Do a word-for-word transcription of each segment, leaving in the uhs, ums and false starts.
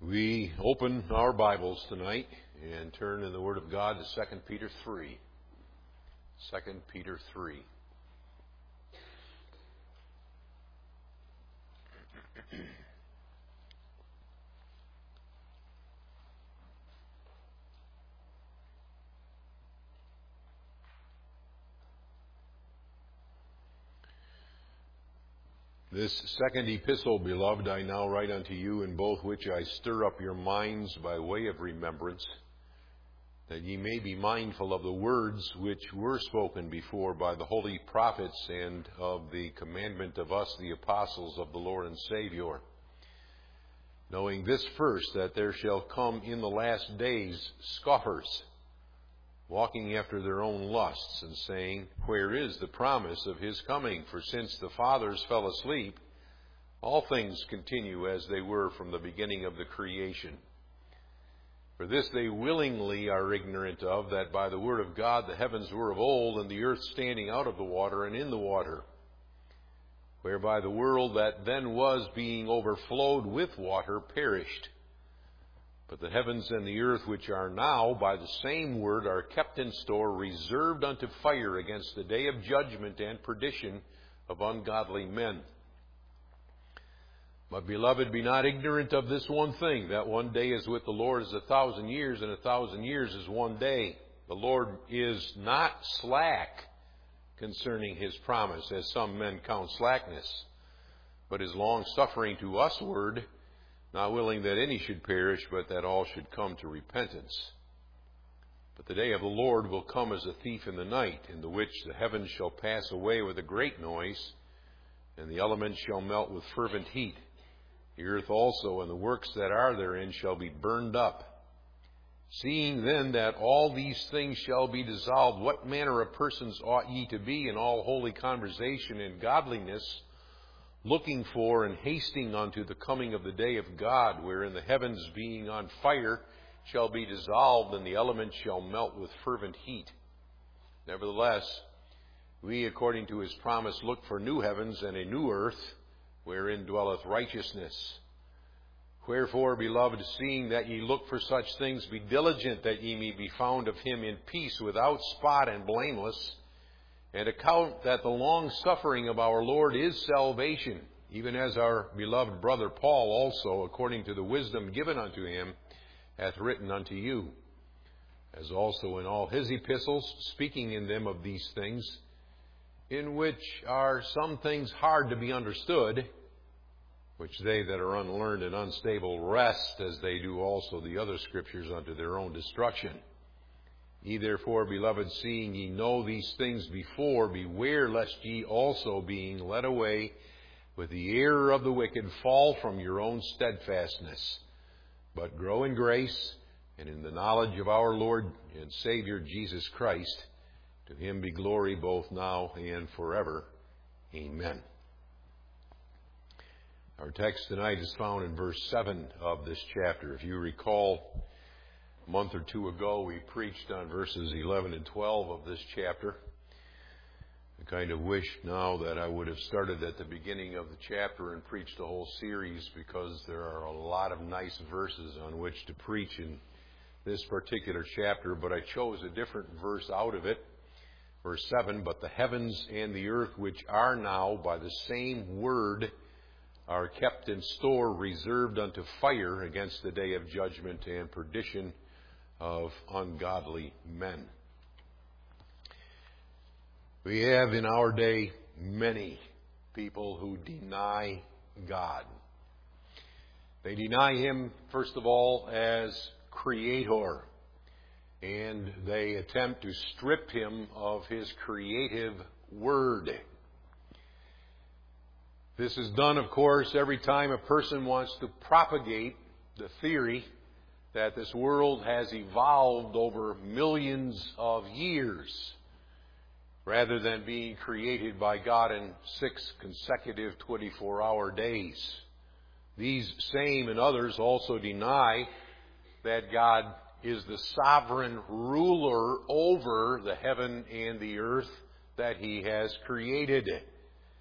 We open our Bibles tonight and turn in the Word of God to Second Peter three. Second Peter three. This second epistle, beloved, I now write unto you, in both which I stir up your minds by way of remembrance, that ye may be mindful of the words which were spoken before by the holy prophets, and of the commandment of us, the apostles of the Lord and Savior. Knowing this first, that there shall come in the last days scoffers, walking after their own lusts, and saying, Where is the promise of his coming? For since the fathers fell asleep, all things continue as they were from the beginning of the creation. For this they willingly are ignorant of, that by the word of God the heavens were of old, and the earth standing out of the water and in the water, whereby the world that then was, being overflowed with water, perished. But the heavens and the earth, which are now, by the same word, are kept in store, reserved unto fire against the day of judgment and perdition of ungodly men. But, beloved, be not ignorant of this one thing, that one day is with the Lord as a thousand years, and a thousand years is one day. The Lord is not slack concerning his promise, as some men count slackness, but is long-suffering to usward, not willing that any should perish, but that all should come to repentance. But the day of the Lord will come as a thief in the night, in the which the heavens shall pass away with a great noise, and the elements shall melt with fervent heat. The earth also and the works that are therein shall be burned up. Seeing then that all these things shall be dissolved, what manner of persons ought ye to be in all holy conversation and godliness, looking for and hasting unto the coming of the day of God, wherein the heavens being on fire shall be dissolved, and the elements shall melt with fervent heat? Nevertheless, we, according to his promise, look for new heavens and a new earth, wherein dwelleth righteousness. Wherefore, beloved, seeing that ye look for such things, be diligent that ye may be found of him in peace, without spot and blameless, and account that the long-suffering of our Lord is salvation, even as our beloved brother Paul also, according to the wisdom given unto him, hath written unto you, as also in all his epistles, speaking in them of these things, in which are some things hard to be understood, which they that are unlearned and unstable wrest, as they do also the other scriptures, unto their own destruction. Ye therefore, beloved, seeing ye know these things before, beware lest ye also, being led away with the error of the wicked, fall from your own steadfastness, but grow in grace and in the knowledge of our Lord and Savior Jesus Christ. To him be glory both now and forever. Amen. Our text tonight is found in verse seven of this chapter. If you recall, a month or two ago, we preached on verses eleven and twelve of this chapter. I kind of wish now that I would have started at the beginning of the chapter and preached the whole series, because there are a lot of nice verses on which to preach in this particular chapter, but I chose a different verse out of it. Verse seven, But the heavens and the earth, which are now, by the same word, are kept in store, reserved unto fire against the day of judgment and perdition of ungodly men. We have in our day many people who deny God. They deny him, first of all, as creator, and they attempt to strip him of his creative word. This is done, of course, every time a person wants to propagate the theory that this world has evolved over millions of years, rather than being created by God in six consecutive twenty-four hour days. These same and others also deny that God is the sovereign ruler over the heaven and the earth that he has created.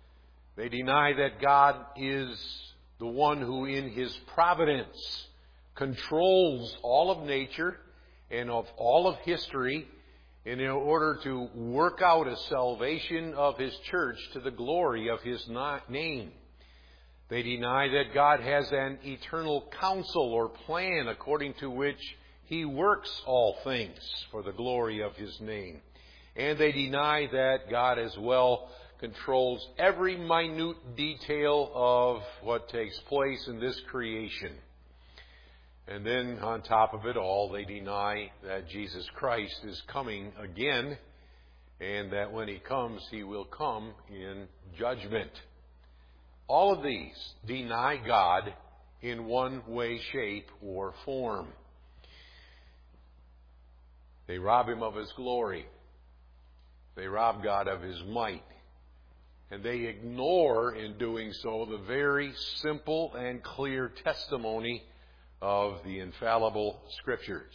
They deny that God is the one who in his providence controls all of nature and of all of history in order to work out a salvation of His church to the glory of His name. They deny that God has an eternal counsel or plan according to which He works all things for the glory of His name. And they deny that God as well controls every minute detail of what takes place in this creation. And then on top of it all, they deny that Jesus Christ is coming again, and that when He comes, He will come in judgment. All of these deny God in one way, shape, or form. They rob Him of His glory. They rob God of His might. And they ignore, in doing so, the very simple and clear testimony of the infallible Scriptures.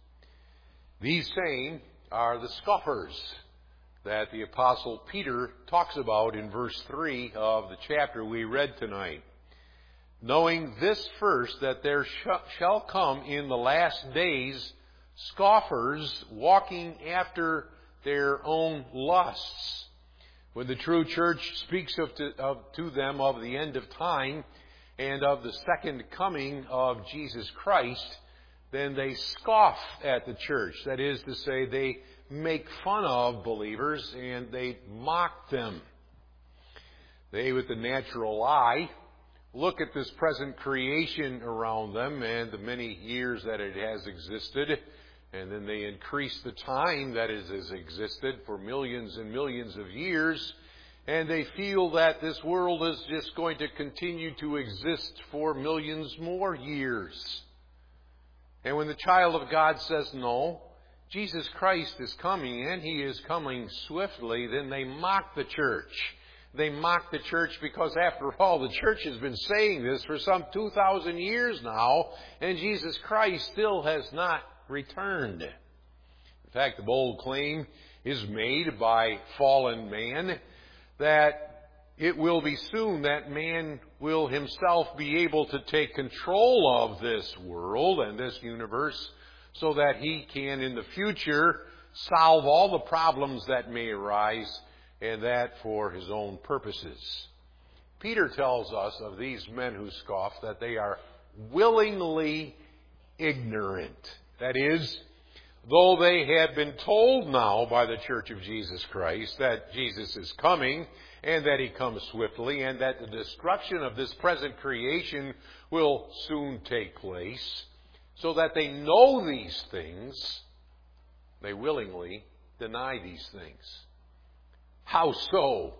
These same are the scoffers that the Apostle Peter talks about in verse three of the chapter we read tonight. Knowing this first, that there sh- shall come in the last days scoffers walking after their own lusts. When the true church speaks of to, of, to them of the end of time and of the second coming of Jesus Christ, then they scoff at the church. That is to say, they make fun of believers and they mock them. They, with the natural eye, look at this present creation around them and the many years that it has existed, and then they increase the time that it has existed for millions and millions of years, and they feel that this world is just going to continue to exist for millions more years. And when the child of God says, no, Jesus Christ is coming, and He is coming swiftly, then they mock the church. They mock the church because, after all, the church has been saying this for some two thousand years now, and Jesus Christ still has not returned. In fact, the bold claim is made by fallen man that it will be soon that man will himself be able to take control of this world and this universe so that he can, in the future, solve all the problems that may arise, and that for his own purposes. Peter tells us of these men who scoff that they are willingly ignorant. That is, though they have been told now by the Church of Jesus Christ that Jesus is coming and that He comes swiftly and that the destruction of this present creation will soon take place, so that they know these things, they willingly deny these things. How so?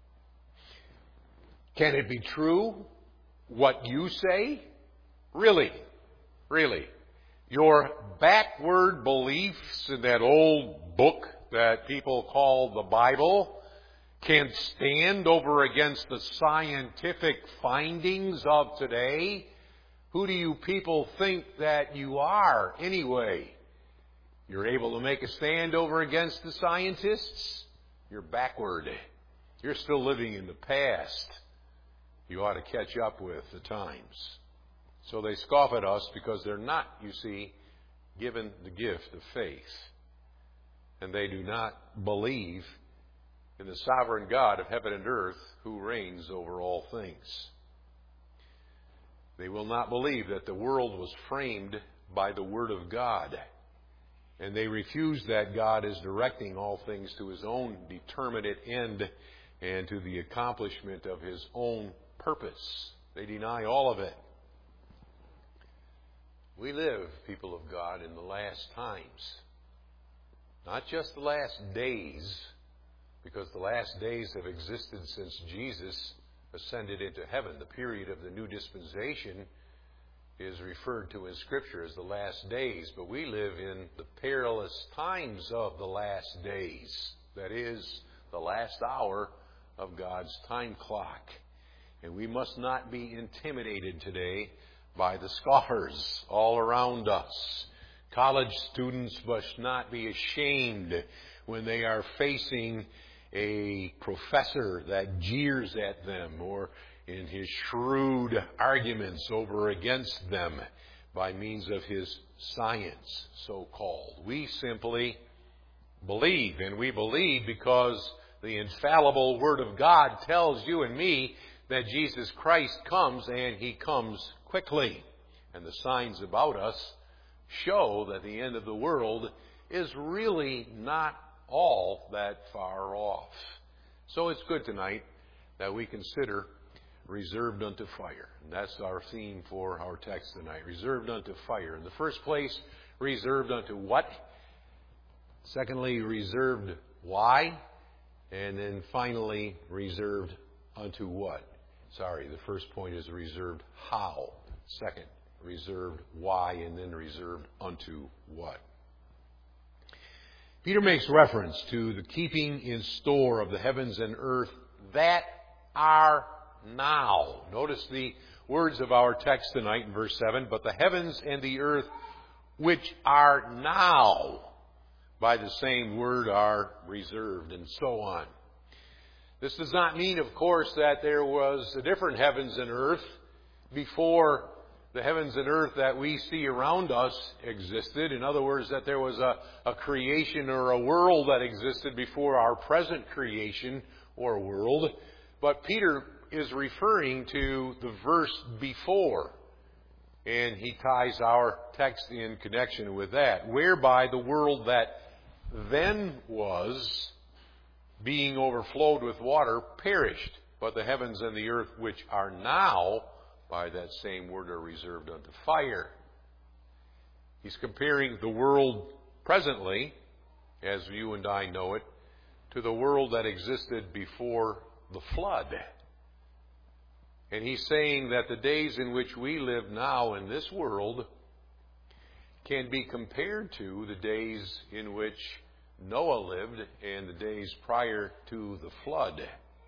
Can it be true what you say? Really? Really? Your backward beliefs in that old book that people call the Bible can stand over against the scientific findings of today? Who do you people think that you are anyway? You're able to make a stand over against the scientists? You're backward. You're still living in the past. You ought to catch up with the times. So they scoff at us because they're not, you see, given the gift of faith. And they do not believe in the sovereign God of heaven and earth who reigns over all things. They will not believe that the world was framed by the Word of God. And they refuse that God is directing all things to His own determinate end and to the accomplishment of His own purpose. They deny all of it. We live, people of God, in the last times. Not just the last days, because the last days have existed since Jesus ascended into heaven. The period of the new dispensation is referred to in Scripture as the last days, but we live in the perilous times of the last days. That is, the last hour of God's time clock. And we must not be intimidated today by the scoffers all around us. College students must not be ashamed when they are facing a professor that jeers at them or in his shrewd arguments over against them. by means of his science, so-called. We simply believe, and we believe because the infallible Word of God tells you and me that Jesus Christ comes, and he comes quickly. And the signs about us show that the end of the world is really not all that far off. So it's good tonight that we consider reserved unto fire. And that's our theme for our text tonight. Reserved unto fire. In the first place, reserved unto what? Secondly, reserved why? And then finally, reserved unto what? Sorry, the first point is reserved how. Second, reserved why, and then reserved unto what. Peter makes reference to the keeping in store of the heavens and earth that are now. Notice the words of our text tonight in verse seven. But the heavens and the earth which are now, by the same word, are reserved, and so on. This does not mean, of course, that there was a different heavens and earth before the heavens and earth that we see around us existed. In other words, that there was a, a creation or a world that existed before our present creation or world. But Peter is referring to the verse before, and he ties our text in connection with that, whereby the world that then was, being overflowed with water, perished. But the heavens and the earth which are now, by that same word, are reserved unto fire. He's comparing the world presently, as you and I know it, to the world that existed before the flood. And he's saying that the days in which we live now in this world can be compared to the days in which Noah lived and the days prior to the flood.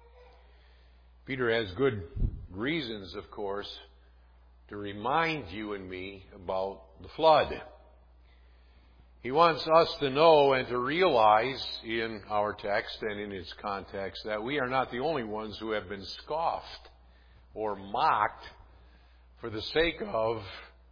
Peter has good reasons, of course, to remind you and me about the flood. He wants us to know and to realize in our text and in its context that we are not the only ones who have been scoffed or mocked for the sake of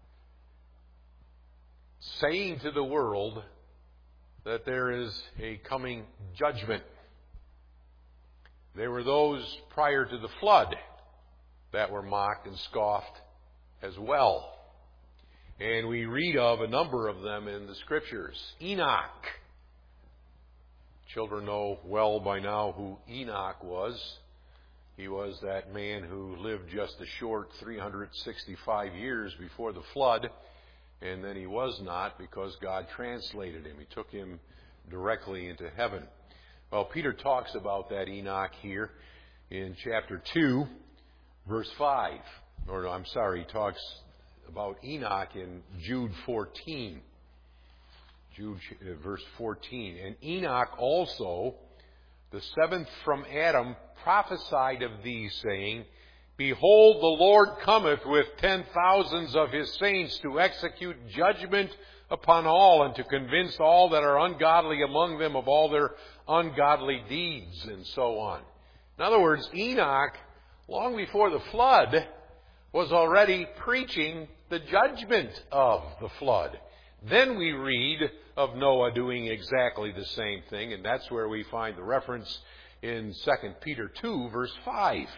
saying to the world that there is a coming judgment. There were those prior to the flood that were mocked and scoffed as well. And we read of a number of them in the Scriptures. Enoch. Children know well by now who Enoch was. He was that man who lived just a short three hundred sixty-five years before the flood. And then he was not, because God translated him. He took him directly into heaven. Well, Peter talks about that Enoch here in chapter two, verse five. Or, I'm sorry, he talks about Enoch in Jude fourteen. Jude, uh, verse fourteen. And Enoch also, the seventh from Adam, prophesied of these, saying, Behold, the Lord cometh with ten thousands of his saints to execute judgment upon all, and to convince all that are ungodly among them of all their ungodly deeds, and so on. In other words, Enoch, long before the flood, was already preaching the judgment of the flood. Then we read of Noah doing exactly the same thing, and that's where we find the reference in Second Peter two, verse five.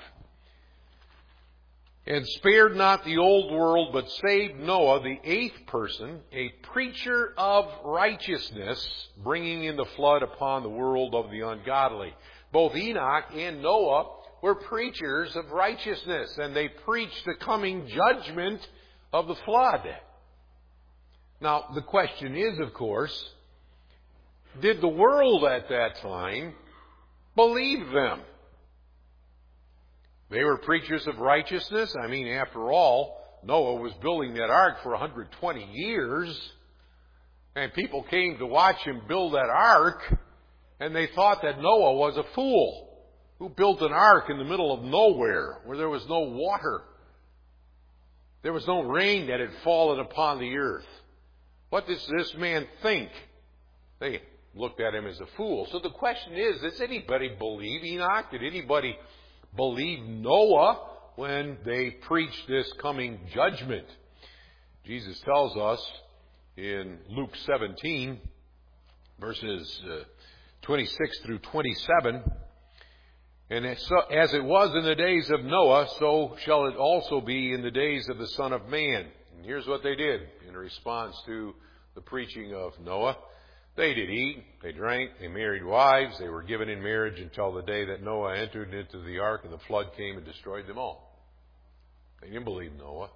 And spared not the old world, but saved Noah, the eighth person, a preacher of righteousness, bringing in the flood upon the world of the ungodly. Both Enoch and Noah were preachers of righteousness, and they preached the coming judgment of the flood. Now, the question is, of course, did the world at that time believe them? They were preachers of righteousness. I mean, after all, Noah was building that ark for one hundred twenty years, and people came to watch him build that ark, and they thought that Noah was a fool who built an ark in the middle of nowhere where there was no water. There was no rain that had fallen upon the earth. What does this man think? They looked at him as a fool. So the question is, does anybody believe Enoch? Did anybody believe Noah when they preached this coming judgment? Jesus tells us in Luke seventeen, verses uh, twenty-six through twenty-seven, and as, so, as it was in the days of Noah, so shall it also be in the days of the Son of Man. And here's what they did in response to the preaching of Noah. They did eat, they drank, they married wives, they were given in marriage until the day that Noah entered into the ark and the flood came and destroyed them all. They didn't believe Noah.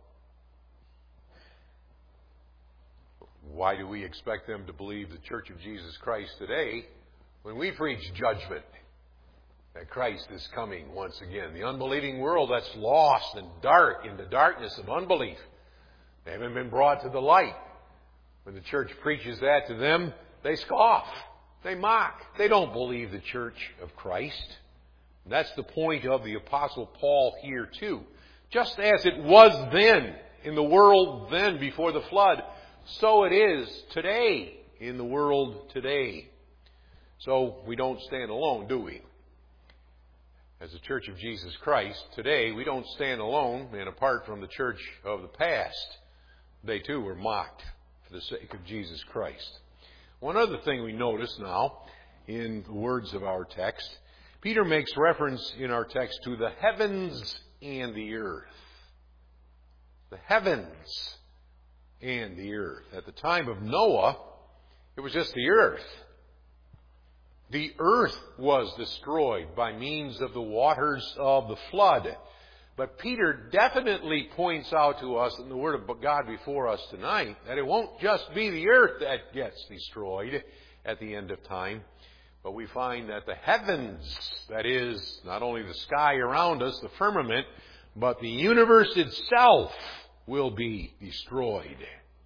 Why do we expect them to believe the Church of Jesus Christ today when we preach judgment? That Christ is coming once again. The unbelieving world that's lost and dark in the darkness of unbelief. They haven't been brought to the light. When the church preaches that to them, they scoff. They mock. They don't believe the Church of Christ. That's the point of the Apostle Paul here too. Just as it was then in the world then before the flood, so it is today in the world today. So we don't stand alone, do we? As the Church of Jesus Christ, today we don't stand alone and apart from the church of the past. They too were mocked for the sake of Jesus Christ. One other thing we notice now in the words of our text, Peter makes reference in our text to the heavens and the earth. The heavens and the earth. At the time of Noah, it was just the earth. The earth was destroyed by means of the waters of the flood. But Peter definitely points out to us in the Word of God before us tonight that it won't just be the earth that gets destroyed at the end of time, but we find that the heavens, that is, not only the sky around us, the firmament, but the universe itself will be destroyed.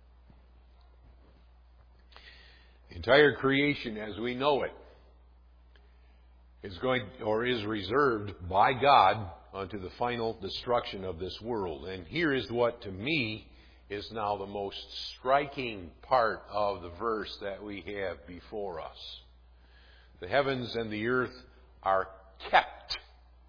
The entire creation as we know it is going or is reserved by God unto the final destruction of this world. And here is what to me is now the most striking part of the verse that we have before us. The heavens and the earth are kept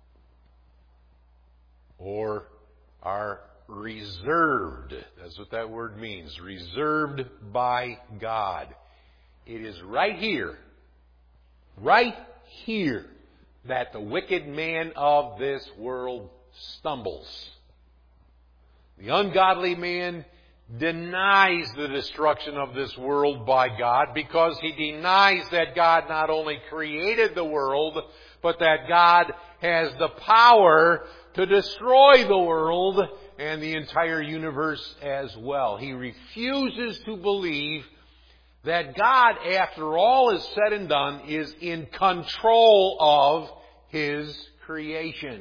or are reserved. That's what that word means. Reserved by God. It is right here, right here, that the wicked man of this world stumbles. The ungodly man denies the destruction of this world by God because he denies that God not only created the world, but that God has the power to destroy the world and the entire universe as well. He refuses to believe that God, after all is said and done, is in control of His creation.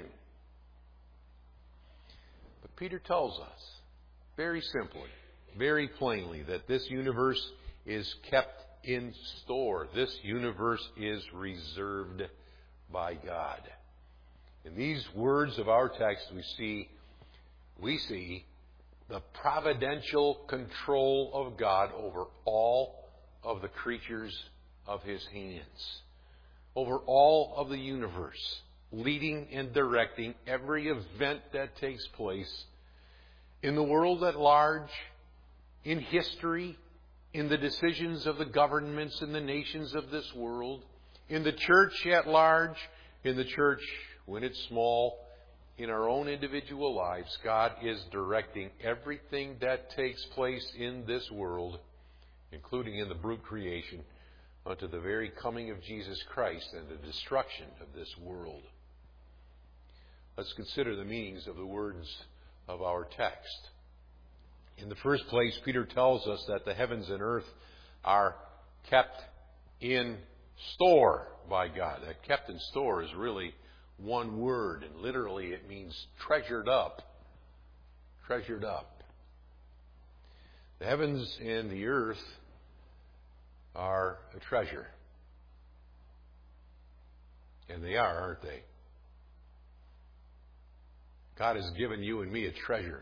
But Peter tells us very simply, very plainly, that this universe is kept in store. This universe is reserved by God. In these words of our text, we see, we see the providential control of God over all of the creatures of His hands, over all of the universe, leading and directing every event that takes place in the world at large, in history, in the decisions of the governments and the nations of this world, in the church at large, in the church when it's small, in our own individual lives. God is directing everything that takes place in this world, including in the brute creation, unto the very coming of Jesus Christ and the destruction of this world. Let's consider the meanings of the words of our text. In the first place, Peter tells us that the heavens and earth are kept in store by God. That kept in store is really one word, and literally it means treasured up. Treasured up. The heavens and the earth are a treasure. And they are, aren't they? God has given you and me a treasure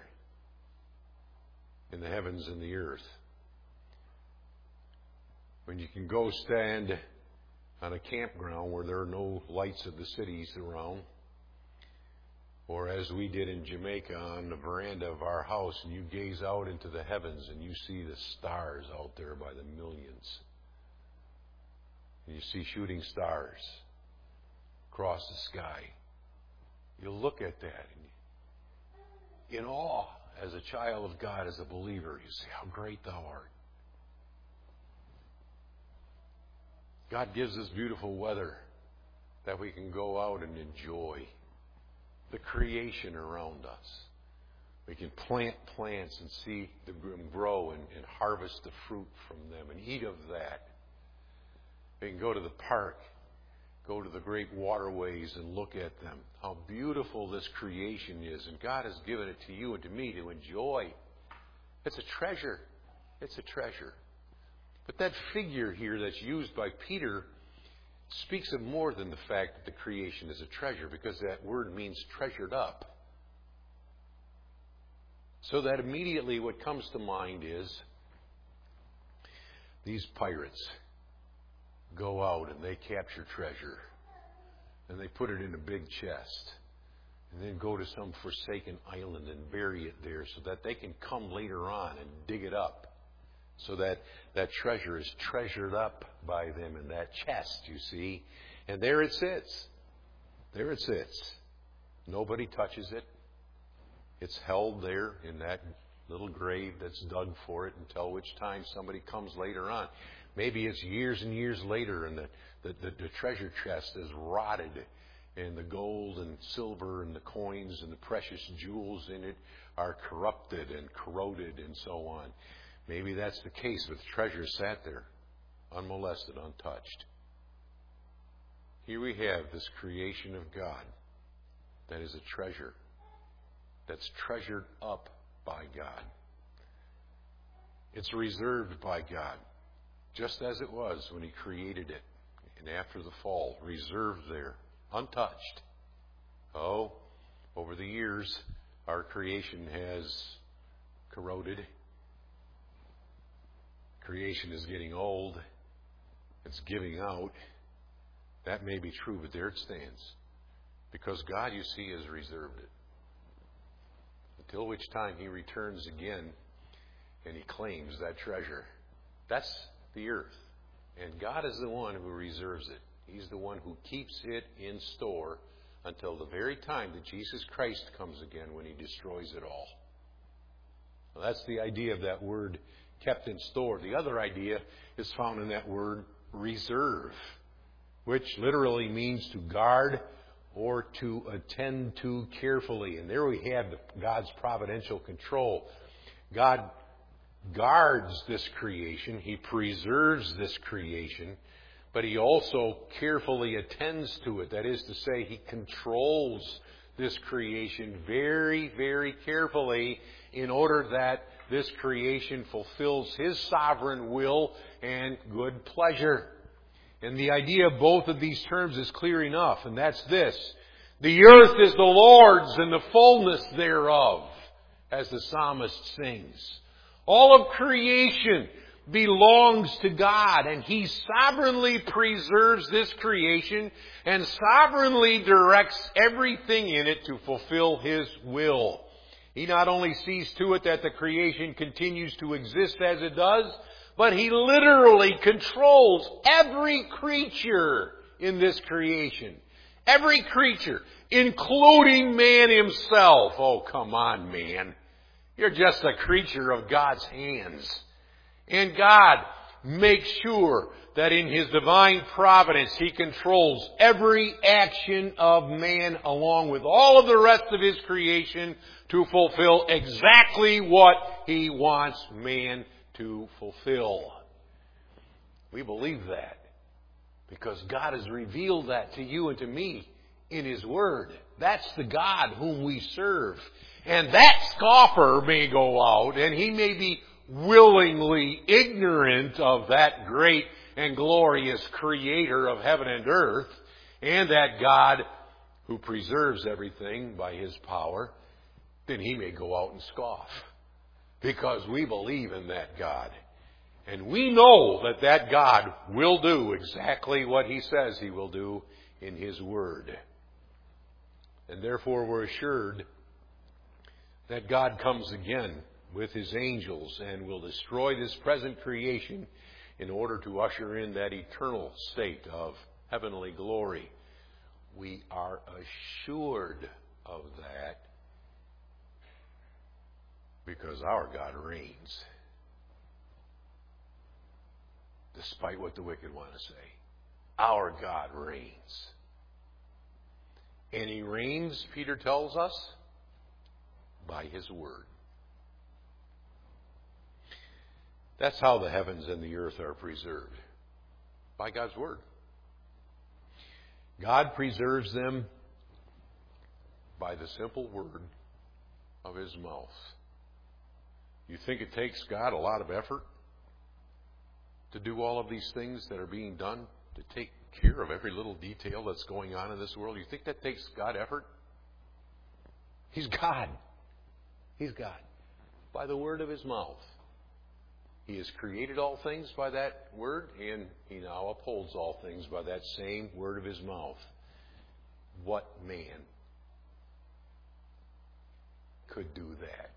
in the heavens and the earth. When you can go stand on a campground where there are no lights of the cities around, Or as we did in Jamaica on the veranda of our house, and you gaze out into the heavens and you see the stars out there by the millions. And you see shooting stars across the sky. You look at that and in awe as a child of God, as a believer, you say, how great thou art. God gives us beautiful weather that we can go out and enjoy the creation around us. We can plant plants and see them grow and, and harvest the fruit from them and eat of that. We can go to the park, go to the great waterways and look at them. How beautiful this creation is. And God has given it to you and to me to enjoy. It's a treasure. It's a treasure. But that figure here that's used by Peter speaks of more than the fact that the creation is a treasure, because that word means treasured up. So that immediately what comes to mind is these pirates go out and they capture treasure and they put it in a big chest and then go to some forsaken island and bury it there so that they can come later on and dig it up. So that that treasure is treasured up by them in that chest, you see. And there it sits. There it sits. Nobody touches it. It's held there in that little grave that's dug for it until which time somebody comes later on. Maybe it's years and years later and the, the, the, the treasure chest is rotted and the gold and silver and the coins and the precious jewels in it are corrupted and corroded and so on. Maybe that's the case, but the treasure sat there, unmolested, untouched. Here we have this creation of God that is a treasure, that's treasured up by God. It's reserved by God, just as it was when He created it, and after the fall, reserved there, untouched. Oh, over the years, our creation has corroded. Creation is getting old. It's giving out. That may be true, but there it stands. Because God, you see, has reserved it. Until which time He returns again and He claims that treasure. That's the earth. And God is the one who reserves it. He's the one who keeps it in store until the very time that Jesus Christ comes again, when He destroys it all. Well, that's the idea of that word, kept in store. The other idea is found in that word reserve, which literally means to guard or to attend to carefully. And there we have God's providential control. God guards this creation. He preserves this creation. But He also carefully attends to it. That is to say, He controls this creation very, very carefully in order that this creation fulfills His sovereign will and good pleasure. And the idea of both of these terms is clear enough, and that's this. The earth is the Lord's and the fullness thereof, as the psalmist sings. All of creation belongs to God, and He sovereignly preserves this creation and sovereignly directs everything in it to fulfill His will. He not only sees to it that the creation continues to exist as it does, but He literally controls every creature in this creation. Every creature, including man himself. Oh, come on, man. You're just a creature of God's hands. And God makes sure that in His divine providence He controls every action of man along with all of the rest of His creation to fulfill exactly what He wants man to fulfill. We believe that because God has revealed that to you and to me in His Word. That's the God whom we serve. And that scoffer may go out and he may be willingly ignorant of that great and glorious Creator of heaven and earth, and that God who preserves everything by His power, then he may go out and scoff. Because we believe in that God. And we know that that God will do exactly what He says He will do in His Word. And therefore we're assured that God comes again with His angels and will destroy this present creation in order to usher in that eternal state of heavenly glory. We are assured of that because our God reigns, despite what the wicked want to say. Our God reigns. And He reigns, Peter tells us, by His Word. That's how the heavens and the earth are preserved. By God's Word. God preserves them by the simple word of His mouth. You think it takes God a lot of effort to do all of these things that are being done, to take care of every little detail that's going on in this world? You think that takes God effort? He's God. He's God. By the word of His mouth. He has created all things by that word, and He now upholds all things by that same word of His mouth. What man could do that?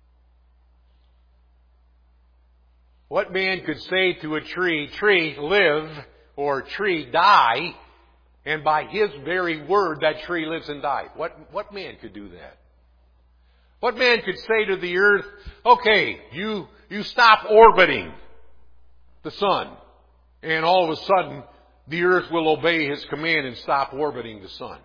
What man could say to a tree, tree, live, or tree, die, and by his very word that tree lives and dies? What, what man could do that? What man could say to the earth, okay, you, you stop orbiting the sun, and all of a sudden the earth will obey his command and stop orbiting the sun?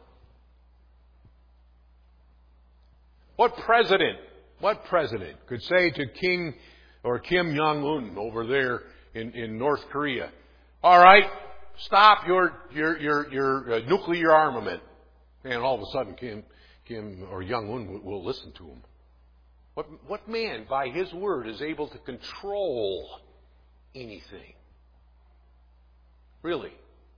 What president, what president could say to King or Kim Jong-un over there in, in North Korea, all right, stop your, your, your, your uh, nuclear armament, and all of a sudden Kim, Kim or Jong-un will, will listen to him? What, what man, by his word, is able to control anything? Really?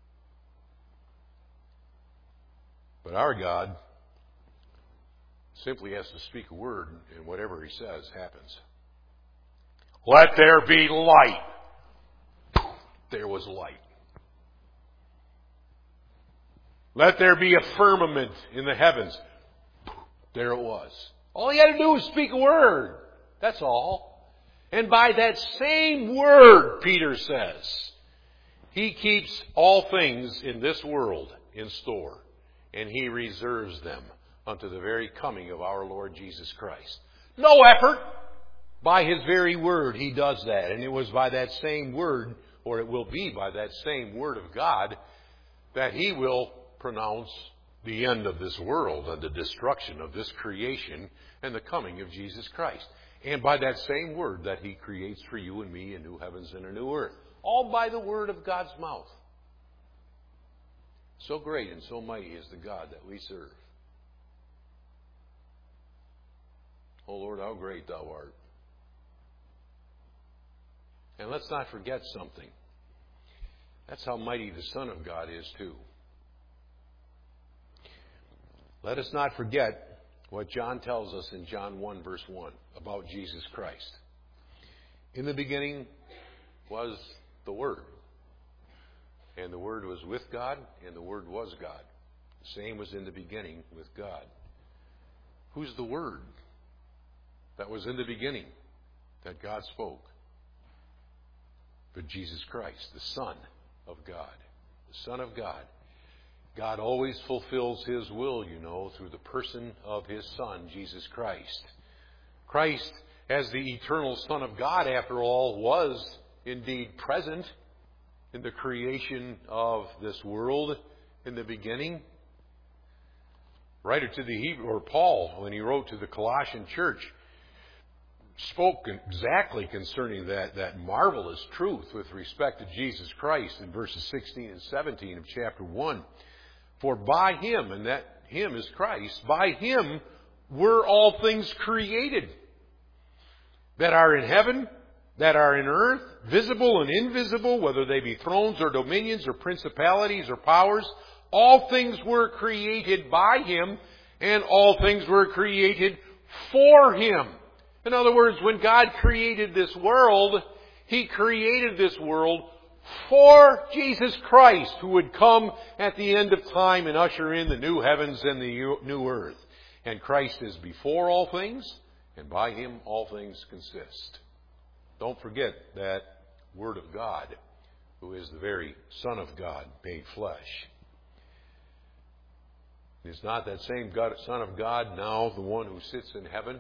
But our God simply has to speak a word, and whatever He says happens. Let there be light. There was light. Let there be a firmament in the heavens. There it was. All He had to do was speak a word. That's all. And by that same word, Peter says, He keeps all things in this world in store, and He reserves them unto the very coming of our Lord Jesus Christ. No effort. By His very word He does that. And it was by that same word, or it will be by that same word of God, that He will pronounce the end of this world and the destruction of this creation and the coming of Jesus Christ. And by that same word that He creates for you and me a new heavens and a new earth. All by the word of God's mouth. So great and so mighty is the God that we serve. Oh Lord, how great Thou art. And let's not forget something. That's how mighty the Son of God is too. Let us not forget what John tells us in John one verse one about Jesus Christ. In the beginning was the Word. And the Word was with God, and the Word was God. The same was in the beginning with God. Who's the Word that was in the beginning that God spoke? But Jesus Christ, the Son of God. The Son of God. God always fulfills His will, you know, through the person of His Son, Jesus Christ. Christ, as the eternal Son of God, after all, was indeed present in the creation of this world in the beginning. Writer to the Hebrew, or Paul, when he wrote to the Colossian church, spoke exactly concerning that, that marvelous truth with respect to Jesus Christ in verses sixteen and seventeen of chapter one. For by Him, and that Him is Christ, by Him were all things created that are in heaven, that are in earth, visible and invisible, whether they be thrones or dominions or principalities or powers. All things were created by Him, and all things were created for Him. In other words, when God created this world, He created this world for Jesus Christ, who would come at the end of time and usher in the new heavens and the new earth. And Christ is before all things, and by Him all things consist. Don't forget that Word of God, who is the very Son of God, made flesh. Is not that same God, Son of God now the one who sits in heaven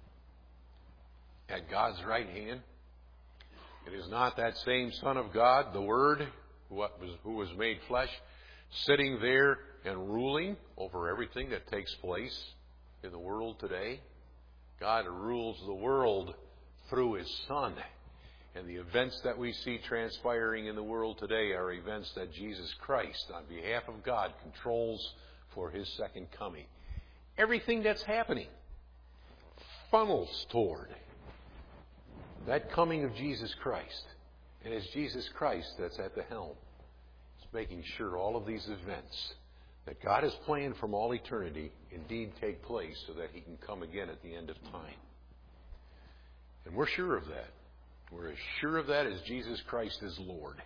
at God's right hand? It is not that same Son of God, the Word, who was, who was made flesh, sitting there and ruling over everything that takes place in the world today? God rules the world through His Son. And the events that we see transpiring in the world today are events that Jesus Christ, on behalf of God, controls for His second coming. Everything that's happening funnels toward that coming of Jesus Christ. And it's Jesus Christ that's at the helm. It's making sure all of these events that God has planned from all eternity indeed take place so that He can come again at the end of time. And we're sure of that. We're as sure of that as Jesus Christ is Lord.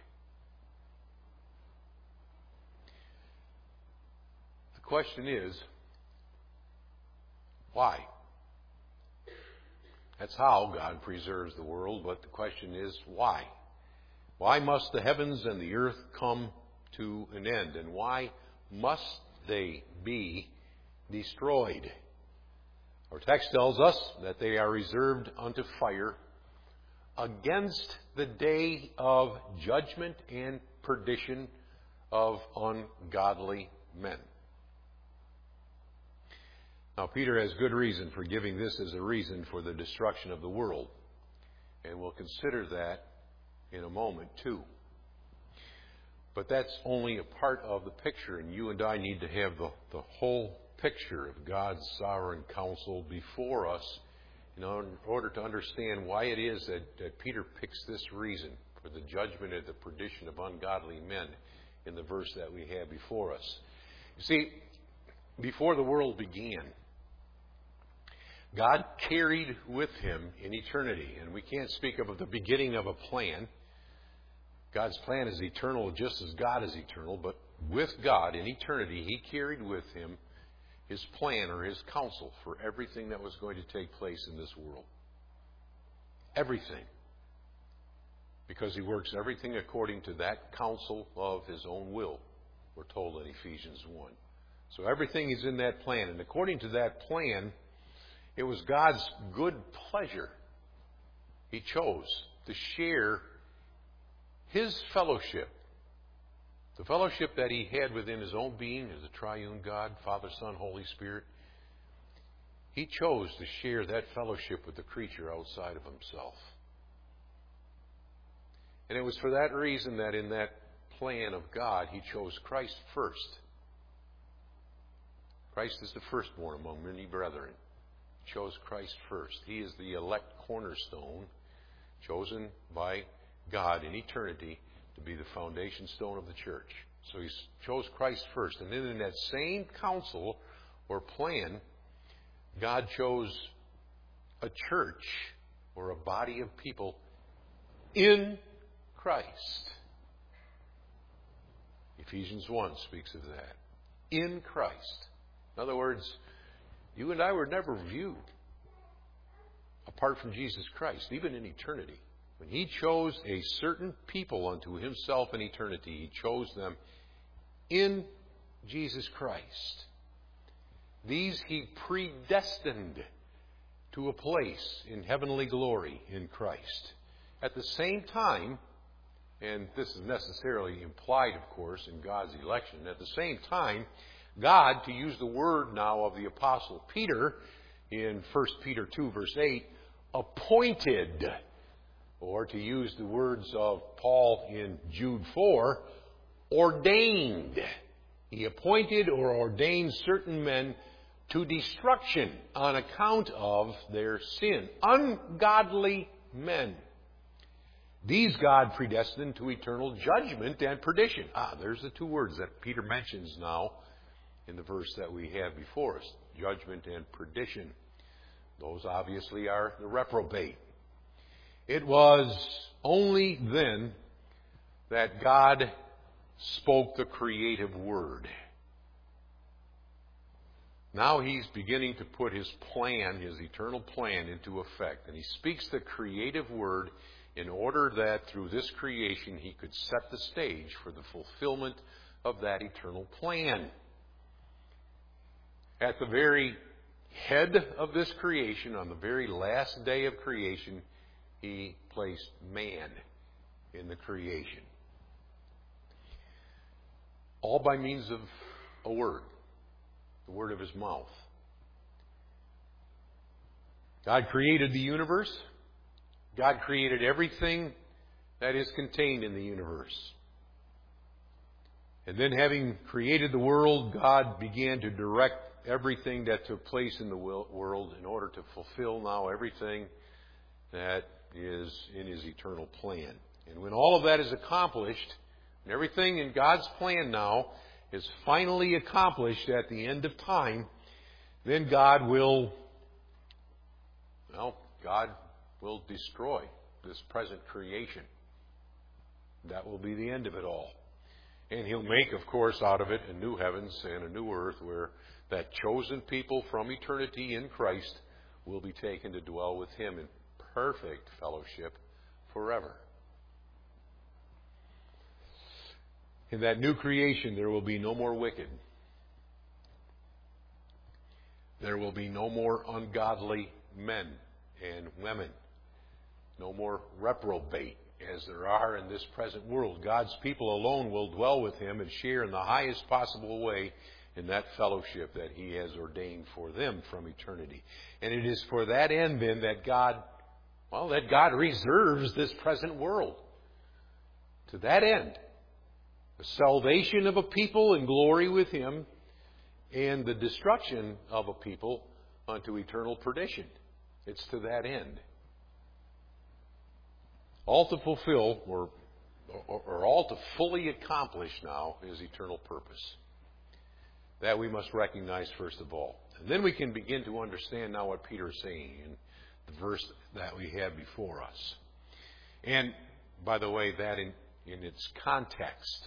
The question is, why? That's how God preserves the world, but the question is, why? Why must the heavens and the earth come to an end? And why must they be destroyed? Our text tells us that they are reserved unto fire against the day of judgment and perdition of ungodly men. Now, Peter has good reason for giving this as a reason for the destruction of the world. And we'll consider that in a moment, too. But that's only a part of the picture, and you and I need to have the, the whole picture of God's sovereign counsel before us in order to understand why it is that, that Peter picks this reason for the judgment and the perdition of ungodly men in the verse that we have before us. You see, before the world began, God carried with Him in eternity, and we can't speak of the beginning of a plan. God's plan is eternal just as God is eternal, but with God in eternity, He carried with Him His plan or His counsel for everything that was going to take place in this world. Everything. Because He works everything according to that counsel of His own will, we're told in Ephesians one. So everything is in that plan. And according to that plan, it was God's good pleasure. He chose to share His fellowship, the fellowship that He had within His own being as a triune God, Father, Son, Holy Spirit. He chose to share that fellowship with the creature outside of Himself. And it was for that reason that in that plan of God, He chose Christ first. Christ is the firstborn among many brethren. He chose Christ first. He is the elect cornerstone, chosen by God in eternity to be the foundation stone of the church. So He chose Christ first. And then in that same counsel or plan, God chose a church or a body of people in Christ. Ephesians one speaks of that. In Christ. In other words, you and I were never viewed apart from Jesus Christ, even in eternity. When He chose a certain people unto Himself in eternity, He chose them in Jesus Christ. These He predestined to a place in heavenly glory in Christ. At the same time, and this is necessarily implied, of course, in God's election, at the same time, God, to use the word now of the Apostle Peter in First Peter two, verse eight, appointed, or to use the words of Paul in Jude four, ordained. He appointed or ordained certain men to destruction on account of their sin. Ungodly men. These God predestined to eternal judgment and perdition. Ah, there's the two words that Peter mentions now in the verse that we have before us. Judgment and perdition. Those obviously are the reprobate. It was only then that God spoke the creative word. Now He's beginning to put His plan, His eternal plan, into effect. And He speaks the creative word in order that through this creation He could set the stage for the fulfillment of that eternal plan. At the very head of this creation, on the very last day of creation, He placed man in the creation. All by means of a word, the word of His mouth. God created the universe. God created everything that is contained in the universe. And then, having created the world, God began to direct everything that took place in the world in order to fulfill now everything that is in His eternal plan. And when all of that is accomplished, and everything in God's plan now is finally accomplished at the end of time, then God will, well, God will destroy this present creation. That will be the end of it all. And He'll make, of course, out of it a new heavens and a new earth where that chosen people from eternity in Christ will be taken to dwell with Him in perfect fellowship forever. In that new creation, there will be no more wicked. There will be no more ungodly men and women. No more reprobate as there are in this present world. God's people alone will dwell with Him and share in the highest possible way in that fellowship that He has ordained for them from eternity. And it is for that end then that God, well, that God reserves this present world. To that end, the salvation of a people in glory with Him, and the destruction of a people unto eternal perdition. It's to that end. All to fulfill, or, or, or all to fully accomplish now, His eternal purpose. That we must recognize first of all. And then we can begin to understand now what Peter is saying in the verse that we have before us. And, by the way, that in, in its context.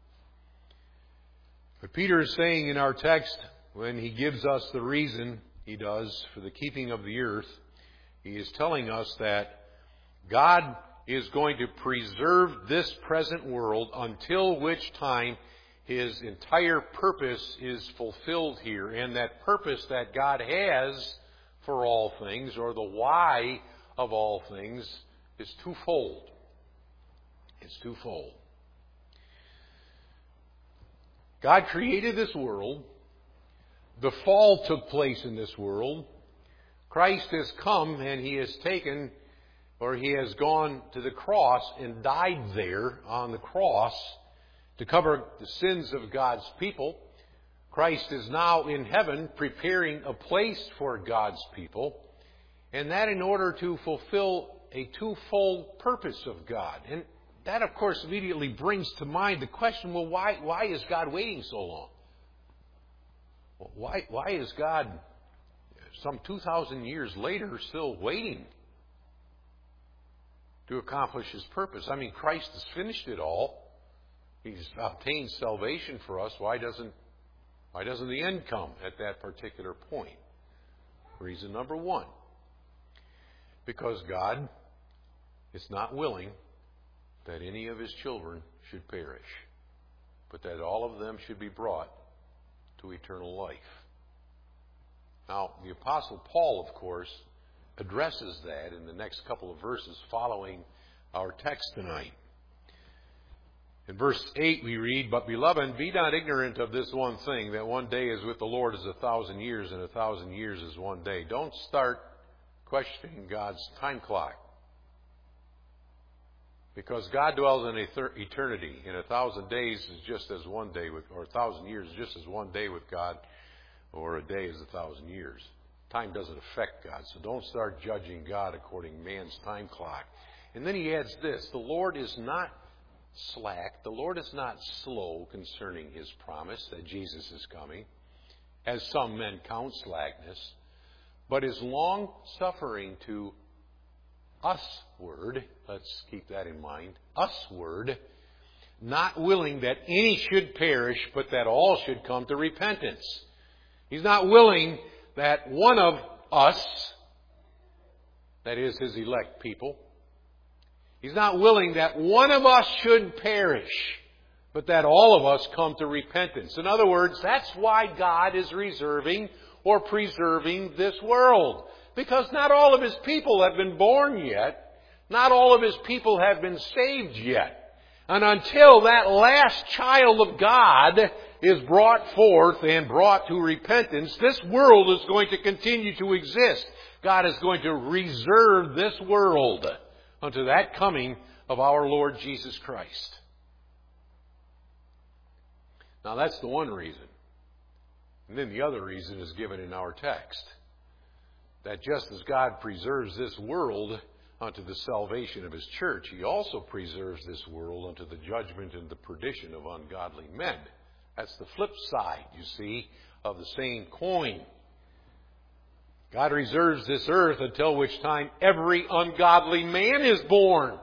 What Peter is saying in our text, when he gives us the reason he does for the keeping of the earth, he is telling us that God is going to preserve this present world until which time His entire purpose is fulfilled here. And that purpose that God has for all things, or the why of all things, is twofold. It's twofold. God created this world. The fall took place in this world. Christ has come and He has taken, or He has gone to the cross and died there on the cross to cover the sins of God's people. Christ is now in heaven preparing a place for God's people. And that in order to fulfill a twofold purpose of God. And that, of course, immediately brings to mind the question, well, why, why is God waiting so long? Why, why is God, some two thousand years later, still waiting to accomplish His purpose? I mean, Christ has finished it all. He's obtained salvation for us. Why doesn't, why doesn't the end come at that particular point? Reason number one. Because God is not willing that any of His children should perish, but that all of them should be brought to eternal life. Now, the Apostle Paul, of course, addresses that in the next couple of verses following our text tonight. In verse eight we read, "But beloved, be not ignorant of this one thing, that one day is with the Lord as a thousand years, and a thousand years is one day." Don't start questioning God's time clock. Because God dwells in eternity, and a thousand days is just as one day, with, or a thousand years is just as one day with God, or a day is a thousand years. Time doesn't affect God, so don't start judging God according to man's time clock. And then he adds this, the Lord is not slack, the Lord is not slow concerning His promise that Jesus is coming, as some men count slackness, but is long-suffering to usward, let's keep that in mind, usward, not willing that any should perish, but that all should come to repentance. He's not willing that one of us, that is His elect people, He's not willing that one of us should perish, but that all of us come to repentance. In other words, that's why God is reserving or preserving this world. Because not all of His people have been born yet. Not all of His people have been saved yet. And until that last child of God is brought forth and brought to repentance, this world is going to continue to exist. God is going to reserve this world unto that coming of our Lord Jesus Christ. Now that's the one reason. And then the other reason is given in our text. That just as God preserves this world unto the salvation of His church, He also preserves this world unto the judgment and the perdition of ungodly men. That's the flip side, you see, of the same coin. God reserves this earth until which time every ungodly man is born.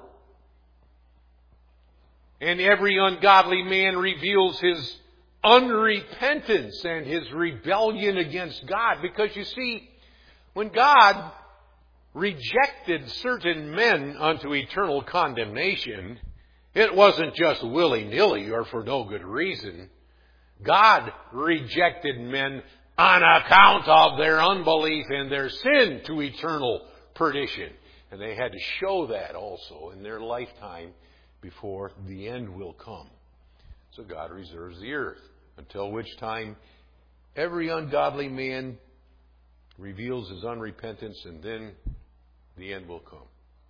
And every ungodly man reveals his unrepentance and his rebellion against God. Because you see, when God rejected certain men unto eternal condemnation, it wasn't just willy-nilly or for no good reason. God rejected men on account of their unbelief and their sin to eternal perdition. And they had to show that also in their lifetime before the end will come. So God reserves the earth, until which time every ungodly man reveals his unrepentance, and then the end will come.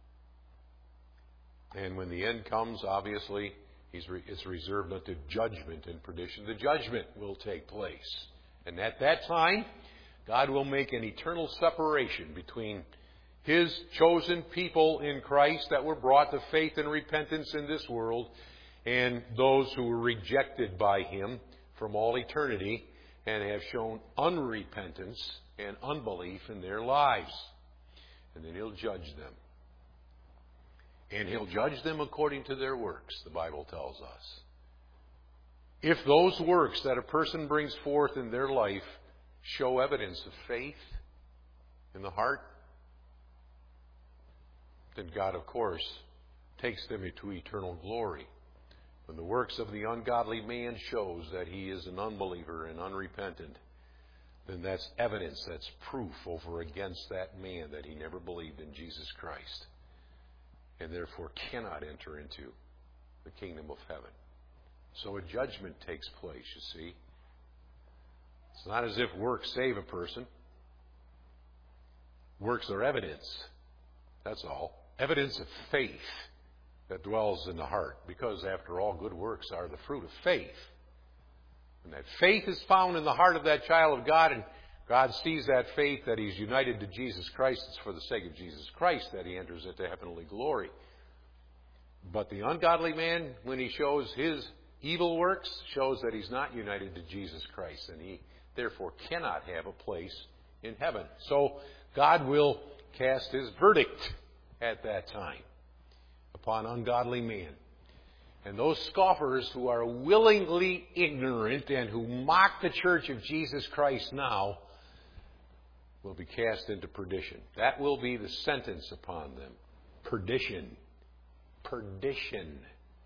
And when the end comes, obviously, it's reserved unto judgment and perdition. The judgment will take place. And at that time, God will make an eternal separation between His chosen people in Christ that were brought to faith and repentance in this world, and those who were rejected by Him from all eternity and have shown unrepentance and unbelief in their lives. And then He'll judge them. And He'll judge them according to their works, the Bible tells us. If those works that a person brings forth in their life show evidence of faith in the heart, then God, of course, takes them into eternal glory. When the works of the ungodly man shows that he is an unbeliever and unrepentant, then that's evidence, that's proof over against that man that he never believed in Jesus Christ, and therefore cannot enter into the kingdom of heaven. So a judgment takes place, you see. It's not as if works save a person. Works are evidence. That's all. Evidence of faith that dwells in the heart. Because, after all, good works are the fruit of faith. And that faith is found in the heart of that child of God, and God sees that faith, that he's united to Jesus Christ. It's for the sake of Jesus Christ that he enters into heavenly glory. But the ungodly man, when he shows his evil works, shows that he's not united to Jesus Christ, and he therefore cannot have a place in heaven. So God will cast His verdict at that time upon ungodly men. And those scoffers who are willingly ignorant and who mock the church of Jesus Christ now will be cast into perdition. That will be the sentence upon them. Perdition. Perdition.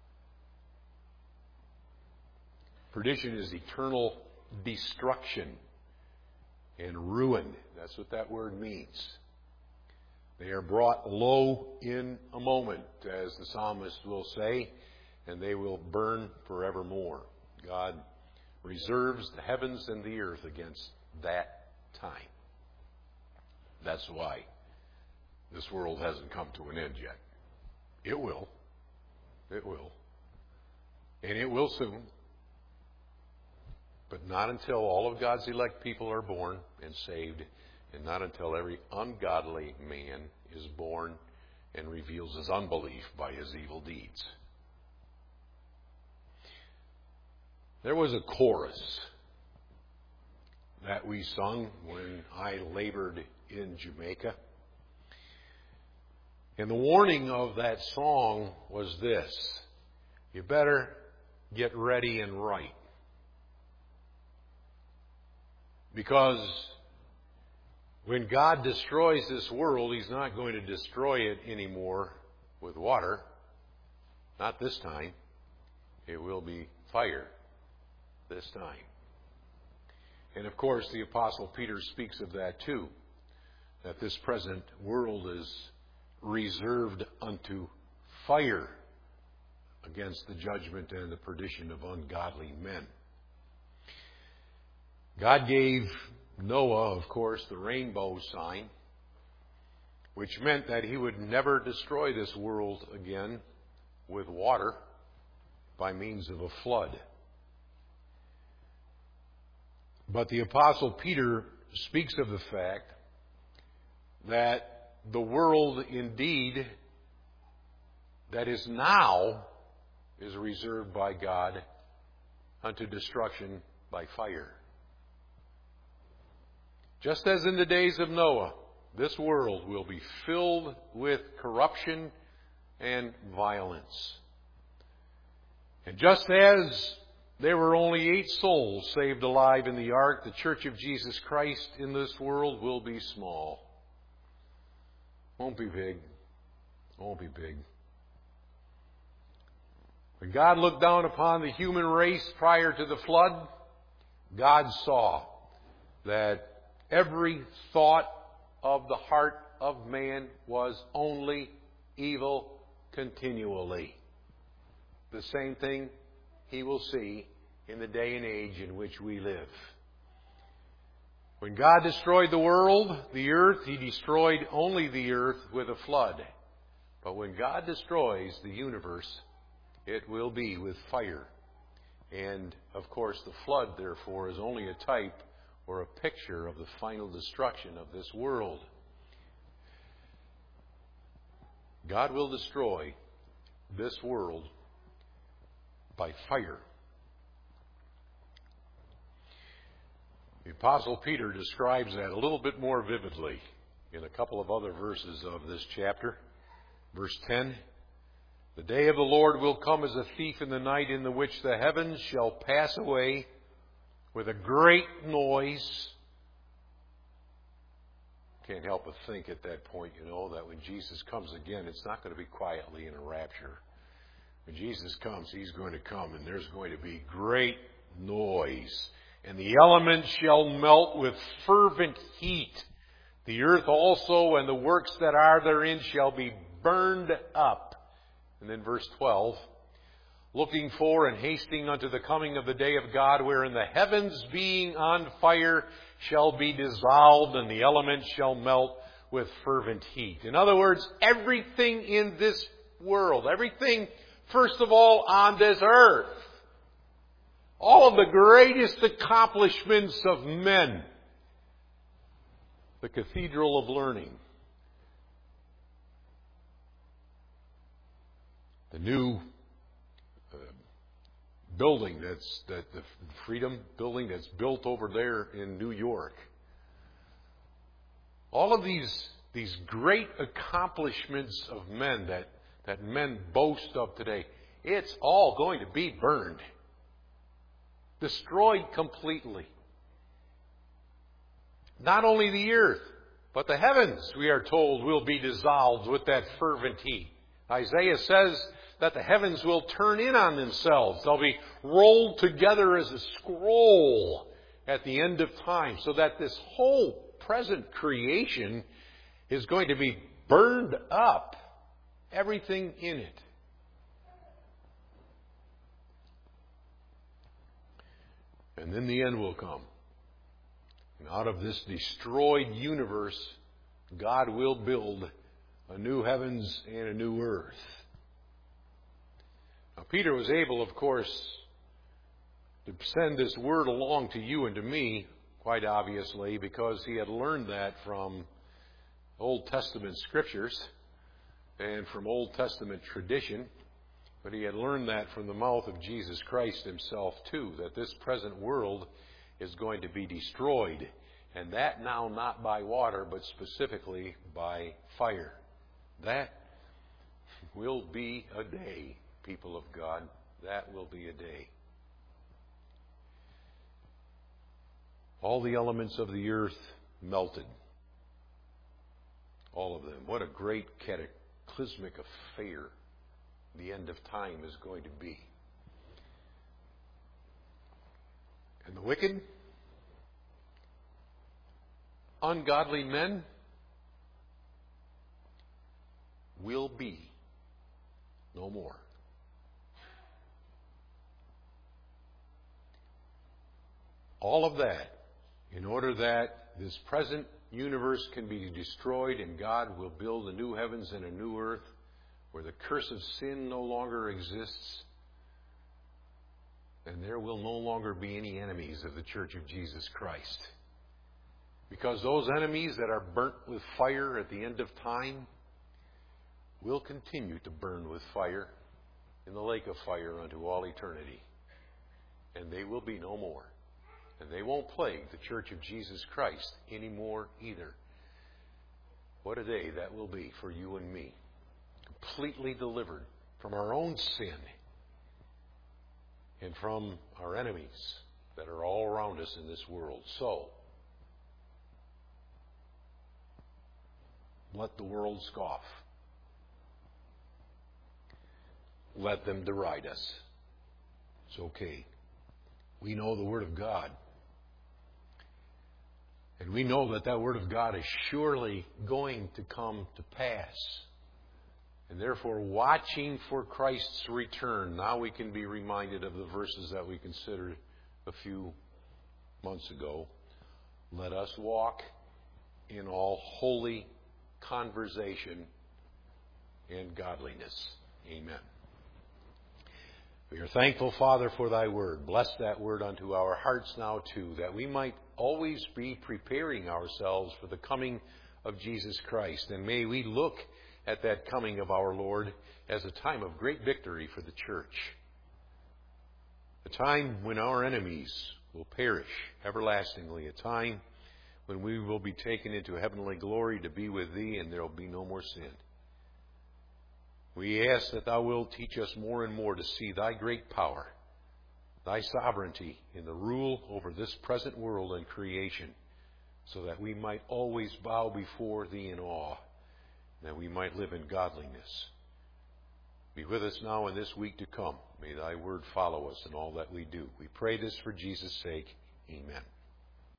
Perdition is eternal destruction and ruin. That's what that word means. They are brought low in a moment, as the psalmist will say, and they will burn forevermore. God reserves the heavens and the earth against that time. That's why this world hasn't come to an end yet. It will. It will. And it will soon. But not until all of God's elect people are born and saved, and not until every ungodly man is born and reveals his unbelief by his evil deeds. There was a chorus that we sung when I labored in Jamaica. And the warning of that song was this: you better get ready and right. Because when God destroys this world, He's not going to destroy it anymore with water. Not this time. It will be fire this time. And of course, the Apostle Peter speaks of that too, that this present world is reserved unto fire against the judgment and the perdition of ungodly men. God gave Noah, of course, the rainbow sign, which meant that he would never destroy this world again with water by means of a flood. But the Apostle Peter speaks of the fact that the world indeed that is now is reserved by God unto destruction by fire. Just as in the days of Noah, this world will be filled with corruption and violence. And just as there were only eight souls saved alive in the ark, the Church of Jesus Christ in this world will be small. Won't be big. Won't be big. When God looked down upon the human race prior to the flood, God saw that every thought of the heart of man was only evil continually. The same thing He will see in the day and age in which we live. When God destroyed the world, the earth, He destroyed only the earth with a flood. But when God destroys the universe, it will be with fire. And, of course, the flood, therefore, is only a type or a picture of the final destruction of this world. God will destroy this world by fire. The Apostle Peter describes that a little bit more vividly in a couple of other verses of this chapter. Verse ten, the day of the Lord will come as a thief in the night, in the which the heavens shall pass away with a great noise. Can't help but think at that point, you know, that when Jesus comes again, it's not going to be quietly in a rapture. When Jesus comes, He's going to come, and there's going to be great noise. And the elements shall melt with fervent heat. The earth also and the works that are therein shall be burned up. And then verse twelve, looking for and hasting unto the coming of the day of God, wherein the heavens being on fire shall be dissolved, and the elements shall melt with fervent heat. In other words, everything in this world, everything, first of all, on this earth, all of the greatest accomplishments of men, the cathedral of learning, the new uh, building that's that the Freedom Building that's built over there in New York. All of these these great accomplishments of men that that men boast of today, it's all going to be burned, destroyed completely. Not only the earth, but the heavens, we are told, will be dissolved with that fervent heat. Isaiah says that the heavens will turn in on themselves. They'll be rolled together as a scroll at the end of time, so that this whole present creation is going to be burned up. Everything in it. And then the end will come. And out of this destroyed universe, God will build a new heavens and a new earth. Now, Peter was able, of course, to send this word along to you and to me, quite obviously, because he had learned that from Old Testament scriptures and from Old Testament tradition. But he had learned that from the mouth of Jesus Christ Himself, too, that this present world is going to be destroyed. And that now not by water, but specifically by fire. That will be a day, people of God. That will be a day. All the elements of the earth melted. All of them. What a great cataclysmic affair the end of time is going to be. And the wicked, ungodly men will be no more. All of that in order that this present universe can be destroyed and God will build a new heavens and a new earth where the curse of sin no longer exists, and there will no longer be any enemies of the Church of Jesus Christ. Because those enemies that are burnt with fire at the end of time will continue to burn with fire in the lake of fire unto all eternity. And they will be no more. And they won't plague the Church of Jesus Christ anymore either. What a day that will be for you and me. Completely delivered from our own sin and from our enemies that are all around us in this world. So, let the world scoff. Let them deride us. It's okay. We know the Word of God. And we know that that Word of God is surely going to come to pass. And therefore, watching for Christ's return, now we can be reminded of the verses that we considered a few months ago. Let us walk in all holy conversation and godliness. Amen. We are thankful, Father, for Thy Word. Bless that Word unto our hearts now, too, that we might always be preparing ourselves for the coming of Jesus Christ. And may we look at that coming of our Lord as a time of great victory for the church. A time when our enemies will perish everlastingly. A time when we will be taken into heavenly glory to be with Thee, and there will be no more sin. We ask that Thou wilt teach us more and more to see Thy great power, Thy sovereignty in the rule over this present world and creation, so that we might always bow before Thee in awe, that we might live in godliness. Be with us now in this week to come. May Thy Word follow us in all that we do. We pray this for Jesus' sake. Amen.